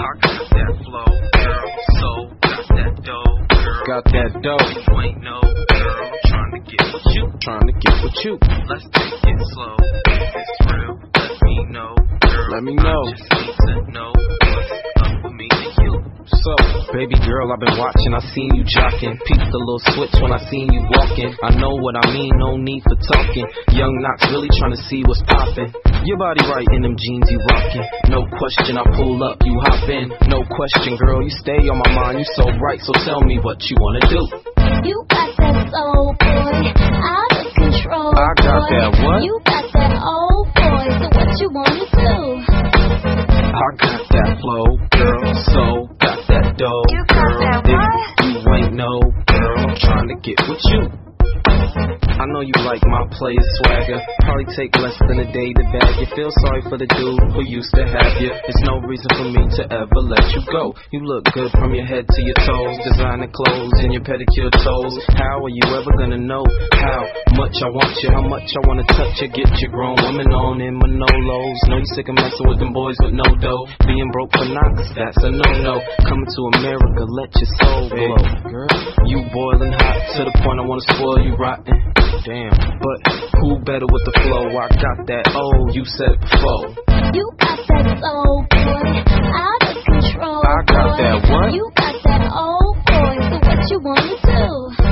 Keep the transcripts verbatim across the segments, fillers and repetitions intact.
I got that flow, girl. So got that dough, girl. Got that dough. You ain't no girl. Trying to get with you. Trying to get with you. Let's take it slow. If it's real, let me know, girl. Let me know. I just need to know what's up with me and you. So, baby girl, I've been watching, I seen you jocking. Peeped the little switch when I seen you walking. I know what I mean, no need for talking. Young Knox really trying to see what's poppin'. Your body right in them jeans you rockin'. No question, I pull up, you hop in. No question, girl, you stay on my mind. You so bright, so tell me what you wanna do. You got that soul, boy, out of control. I got boy. that what? You got that old boy, so what you wanna do? I got that flow, girl, so got that dough, You got girl. that If what? you ain't no girl, I'm trying to get with you. I know you like my player swagger. Probably take less than a day to bag you. Feel sorry for the dude who used to have you. There's no reason for me to ever let you go. You look good from your head to your toes. Designer clothes and your pedicure toes. How are you ever gonna know how much I want you? How much I wanna touch you? Get you grown women on in Manolos. Know you sick of messing with them boys with no dough. Being broke for Knox, that's a no-no. Coming to America, let your soul glow. Girl, you boiling hot to the point I wanna spoil you rotten. Damn, but who better with the flow? I got that, oh, you said it before. You got that soul, boy, out of control. I got boy. that what? You got that old boy, so what you wanna do?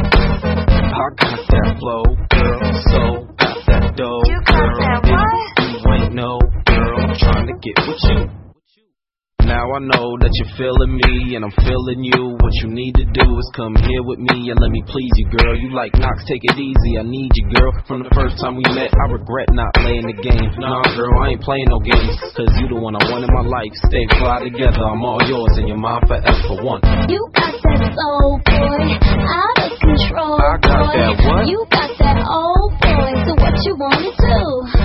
I got that flow, girl, so got that dough, You got girl. that If what? you ain't no girl, I'm trying to get with you. Now I know that you're feeling me and I'm feeling you. What you need to do is come here with me and let me please you, girl. You like Knox, take it easy, I need you, girl. From the first time we met, I regret not playing the game. Nah, girl, I ain't playing no games, cause you the one I want in my life. Stay fly together, I'm all yours and you're mine forever, one. You got that soul, boy, out of control. I got boy. that what? You got that old boy, so what you wanna do?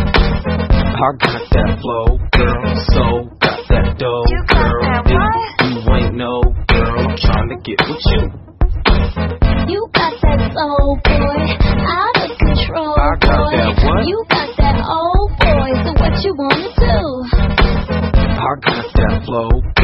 I got that flow, girl, so got that dough, You got girl. that If what? you ain't no girl, I'm trying to get with you. You got that soul, boy, out of control. I got boy. that what? You got that old boy, so what you wanna do? I got that flow,